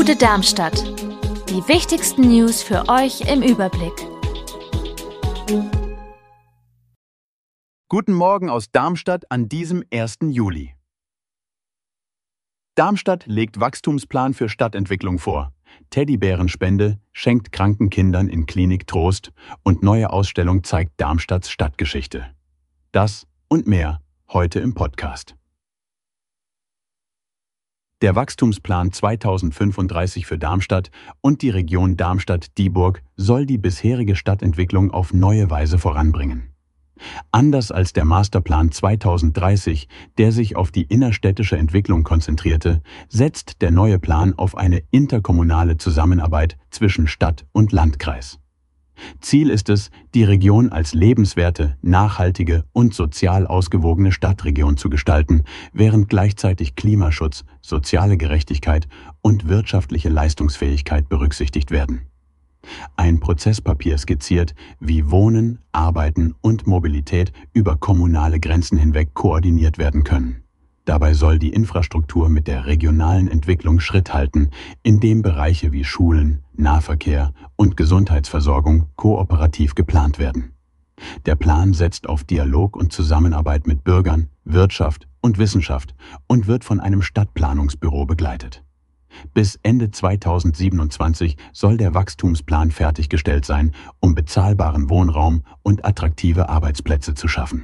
Bude Darmstadt. Die wichtigsten News für euch im Überblick. Guten Morgen aus Darmstadt an diesem 1. Juli. Darmstadt legt Wachstumsplan für Stadtentwicklung vor. Teddybärenspende schenkt kranken Kindern in Klinik Trost und neue Ausstellung zeigt Darmstadts Stadtgeschichte. Das und mehr heute im Podcast. Der Wachstumsplan 2035 für Darmstadt und die Region Darmstadt-Dieburg soll die bisherige Stadtentwicklung auf neue Weise voranbringen. Anders als der Masterplan 2030, der sich auf die innerstädtische Entwicklung konzentrierte, setzt der neue Plan auf eine interkommunale Zusammenarbeit zwischen Stadt und Landkreis. Ziel ist es, die Region als lebenswerte, nachhaltige und sozial ausgewogene Stadtregion zu gestalten, während gleichzeitig Klimaschutz, soziale Gerechtigkeit und wirtschaftliche Leistungsfähigkeit berücksichtigt werden. Ein Prozesspapier skizziert, wie Wohnen, Arbeiten und Mobilität über kommunale Grenzen hinweg koordiniert werden können. Dabei soll die Infrastruktur mit der regionalen Entwicklung Schritt halten, indem Bereiche wie Schulen, Nahverkehr und Gesundheitsversorgung kooperativ geplant werden. Der Plan setzt auf Dialog und Zusammenarbeit mit Bürgern, Wirtschaft und Wissenschaft und wird von einem Stadtplanungsbüro begleitet. Bis Ende 2027 soll der Wachstumsplan fertiggestellt sein, um bezahlbaren Wohnraum und attraktive Arbeitsplätze zu schaffen.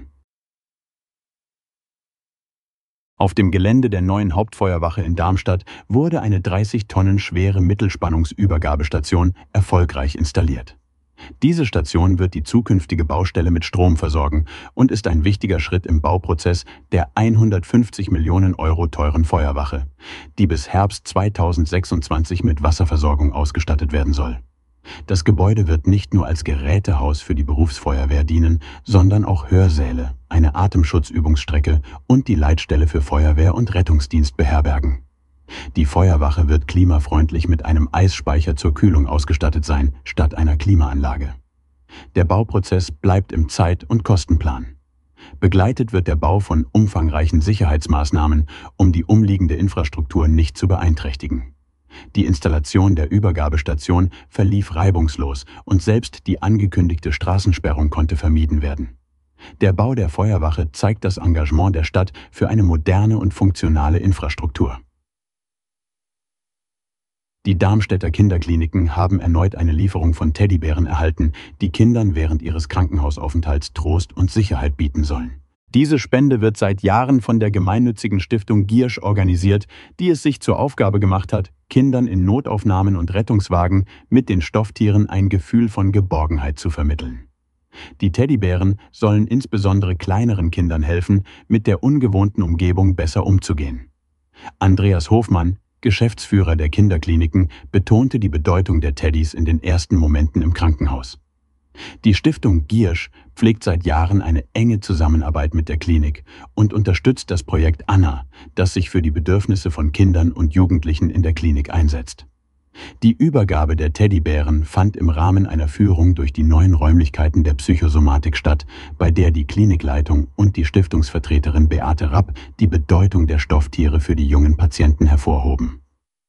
Auf dem Gelände der neuen Hauptfeuerwache in Darmstadt wurde eine 30 Tonnen schwere Mittelspannungsübergabestation erfolgreich installiert. Diese Station wird die zukünftige Baustelle mit Strom versorgen und ist ein wichtiger Schritt im Bauprozess der 150 Millionen Euro teuren Feuerwache, die bis Herbst 2026 mit Wasserversorgung ausgestattet werden soll. Das Gebäude wird nicht nur als Gerätehaus für die Berufsfeuerwehr dienen, sondern auch Hörsäle, eine Atemschutzübungsstrecke und die Leitstelle für Feuerwehr und Rettungsdienst beherbergen. Die Feuerwache wird klimafreundlich mit einem Eisspeicher zur Kühlung ausgestattet sein, statt einer Klimaanlage. Der Bauprozess bleibt im Zeit- und Kostenplan. Begleitet wird der Bau von umfangreichen Sicherheitsmaßnahmen, um die umliegende Infrastruktur nicht zu beeinträchtigen. Die Installation der Übergabestation verlief reibungslos und selbst die angekündigte Straßensperrung konnte vermieden werden. Der Bau der Feuerwache zeigt das Engagement der Stadt für eine moderne und funktionale Infrastruktur. Die Darmstädter Kinderkliniken haben erneut eine Lieferung von Teddybären erhalten, die Kindern während ihres Krankenhausaufenthalts Trost und Sicherheit bieten sollen. Diese Spende wird seit Jahren von der gemeinnützigen Stiftung Giersch organisiert, die es sich zur Aufgabe gemacht hat, Kindern in Notaufnahmen und Rettungswagen mit den Stofftieren ein Gefühl von Geborgenheit zu vermitteln. Die Teddybären sollen insbesondere kleineren Kindern helfen, mit der ungewohnten Umgebung besser umzugehen. Andreas Hofmann, Geschäftsführer der Kinderkliniken, betonte die Bedeutung der Teddys in den ersten Momenten im Krankenhaus. Die Stiftung Giersch pflegt seit Jahren eine enge Zusammenarbeit mit der Klinik und unterstützt das Projekt Anna, das sich für die Bedürfnisse von Kindern und Jugendlichen in der Klinik einsetzt. Die Übergabe der Teddybären fand im Rahmen einer Führung durch die neuen Räumlichkeiten der Psychosomatik statt, bei der die Klinikleitung und die Stiftungsvertreterin Beate Rapp die Bedeutung der Stofftiere für die jungen Patienten hervorhoben.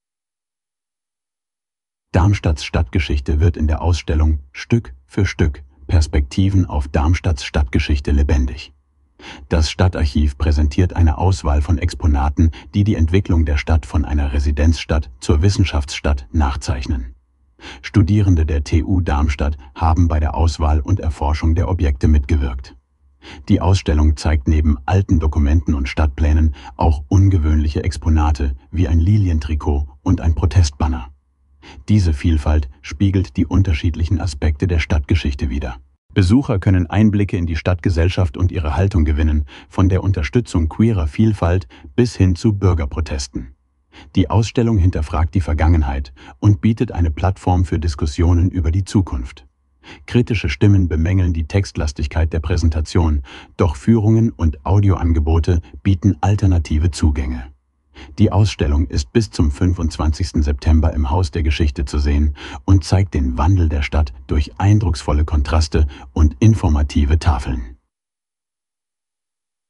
Darmstadts Stadtgeschichte wird in der Ausstellung Stück für Stück Perspektiven auf Darmstadts Stadtgeschichte lebendig. Das Stadtarchiv präsentiert eine Auswahl von Exponaten, die die Entwicklung der Stadt von einer Residenzstadt zur Wissenschaftsstadt nachzeichnen. Studierende der TU Darmstadt haben bei der Auswahl und Erforschung der Objekte mitgewirkt. Die Ausstellung zeigt neben alten Dokumenten und Stadtplänen auch ungewöhnliche Exponate wie ein Lilientrikot und ein Protestbanner. Diese Vielfalt spiegelt die unterschiedlichen Aspekte der Stadtgeschichte wider. Besucher können Einblicke in die Stadtgesellschaft und ihre Haltung gewinnen, von der Unterstützung queerer Vielfalt bis hin zu Bürgerprotesten. Die Ausstellung hinterfragt die Vergangenheit und bietet eine Plattform für Diskussionen über die Zukunft. Kritische Stimmen bemängeln die Textlastigkeit der Präsentation, doch Führungen und Audioangebote bieten alternative Zugänge. Die Ausstellung ist bis zum 25. September im Haus der Geschichte zu sehen und zeigt den Wandel der Stadt durch eindrucksvolle Kontraste und informative Tafeln.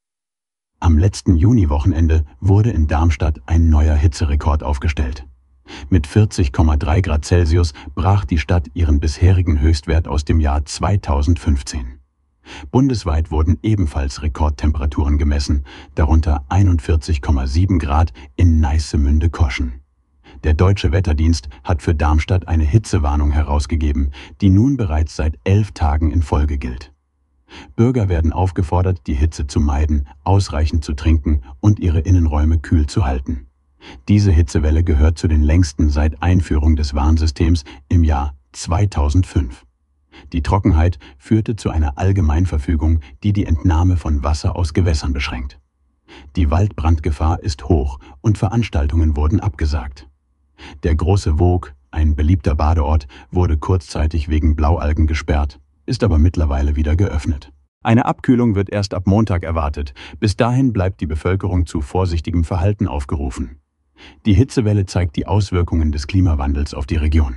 Am letzten Juniwochenende wurde in Darmstadt ein neuer Hitzerekord aufgestellt. Mit 40,3 Grad Celsius brach die Stadt ihren bisherigen Höchstwert aus dem Jahr 2015. Bundesweit wurden ebenfalls Rekordtemperaturen gemessen, darunter 41,7 Grad in Neissemünde-Koschen. Der Deutsche Wetterdienst hat für Darmstadt eine Hitzewarnung herausgegeben, die nun bereits seit 11 Tagen in Folge gilt. Bürger werden aufgefordert, die Hitze zu meiden, ausreichend zu trinken und ihre Innenräume kühl zu halten. Diese Hitzewelle gehört zu den längsten seit Einführung des Warnsystems im Jahr 2005. Die Trockenheit führte zu einer Allgemeinverfügung, die die Entnahme von Wasser aus Gewässern beschränkt. Die Waldbrandgefahr ist hoch und Veranstaltungen wurden abgesagt. Der große Voog, ein beliebter Badeort, wurde kurzzeitig wegen Blaualgen gesperrt, ist aber mittlerweile wieder geöffnet. Eine Abkühlung wird erst ab Montag erwartet. Bis dahin bleibt die Bevölkerung zu vorsichtigem Verhalten aufgerufen. Die Hitzewelle zeigt die Auswirkungen des Klimawandels auf die Region.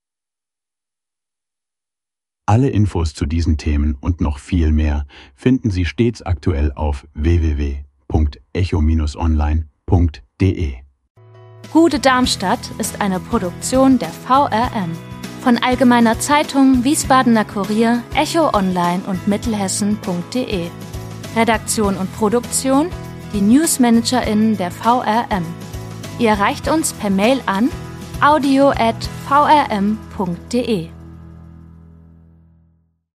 Alle Infos zu diesen Themen und noch viel mehr finden Sie stets aktuell auf www.echo-online.de. Gute Darmstadt ist eine Produktion der VRM von Allgemeiner Zeitung, Wiesbadener Kurier, Echo Online und Mittelhessen.de. Redaktion und Produktion, die NewsmanagerInnen der VRM. Ihr erreicht uns per Mail an audio@vrm.de.